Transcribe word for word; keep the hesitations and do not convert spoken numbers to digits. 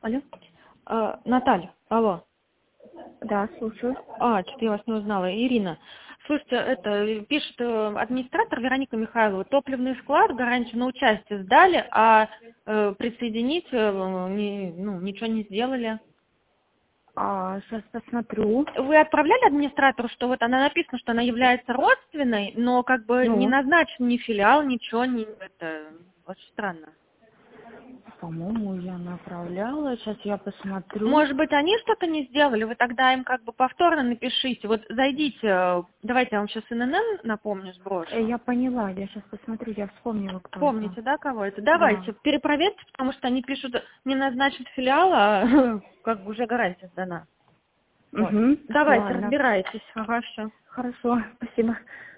Алло. А, Наталья, алло. Да, слушаю. А, что-то я вас не узнала. Ирина. Слушайте, это пишет э, администратор Вероника Михайлова. Топливный склад гарантию на участие сдали, а э, присоединить э, не, ну, ничего не сделали. А, сейчас посмотрю. Вы отправляли администратору, что вот она написана, что она является родственной, но как бы не Ну, назначен ни филиал, ничего, не это очень странно. по-моему, я направляла. Сейчас я посмотрю. Может быть, они что-то не сделали, вы тогда им как бы повторно напишите. Вот зайдите, э, давайте я вам сейчас эн эн эн напомню, Э, сброшу. Я поняла, я сейчас посмотрю, я вспомнила, кто это. Помните, да, кого это? Да. Давайте, перепроверьте, потому что они пишут, не назначат филиал, а как бы уже гарантия сдана. Вот. Угу. Давайте, Ладно. разбирайтесь. Ага, всё. Хорошо, спасибо.